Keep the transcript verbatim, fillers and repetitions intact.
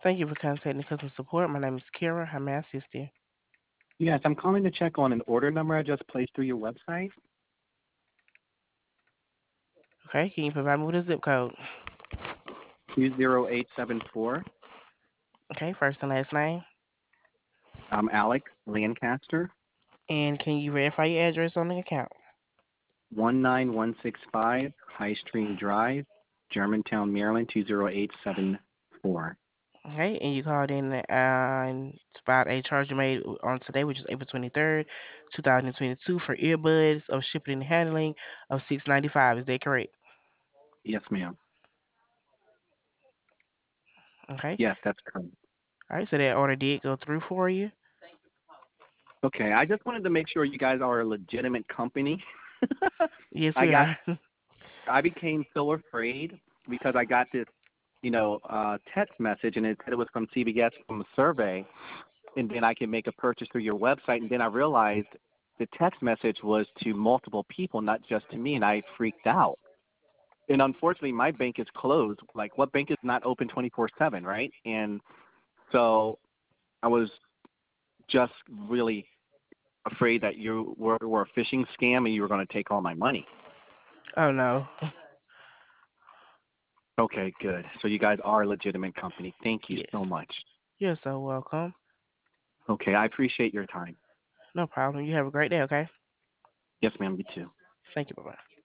Thank you for contacting customer support. My name is Kara. How may I assist you? Yes, I'm calling to check on an order number I just placed through your website. Okay, can you provide me with a zip code? two zero eight seven four. Okay, first and last name. I'm Alex Lancaster, And can you verify your address on the account? one nine one six five High Stream Drive, Germantown, Maryland, two zero eight seven four. Okay, and you called in uh, and it's about a charge you made on today, which is April twenty-third, two thousand twenty-two for earbuds of shipping and handling of six ninety-five. Is that correct? Yes, ma'am. Okay. Yes, that's correct. All right, so that order did go through for you. Okay, I just wanted to make sure you guys are a legitimate company. Yes, I we got, are. I became so afraid because I got this, you know, uh, text message and it said it was from C B S from a survey, and then I can make a purchase through your website. And then I realized the text message was to multiple people, not just to me, and I freaked out. And unfortunately, my bank is closed. Like, what bank is not open twenty-four seven, right? And so I was just really afraid that you were, were a phishing scam and you were going to take all my money. Oh no. Okay, good. So you guys are a legitimate company. Thank you Yes. so much. You're so welcome. Okay, I appreciate your time. No problem. You have a great day, okay? Yes, ma'am, you too. Thank you. Bye bye.